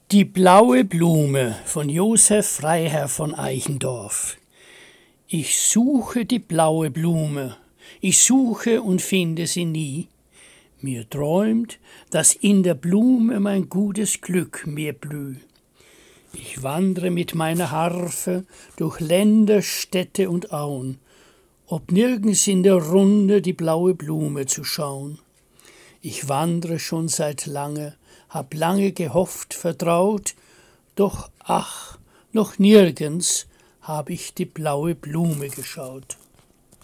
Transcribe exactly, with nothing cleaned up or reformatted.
Die blaue Blume von Josef Freiherr von Eichendorff. Ich suche die blaue Blume, ich suche und finde sie nie. Mir träumt, dass in der Blume mein gutes Glück mir blüh. Ich wandre mit meiner Harfe durch Länder, Städte und Auen, ob nirgends in der Runde die blaue Blume zu schauen. Ich wandre schon seit lange, hab lange gehofft, vertraut, doch ach, noch nirgends hab ich die blaue Blume geschaut.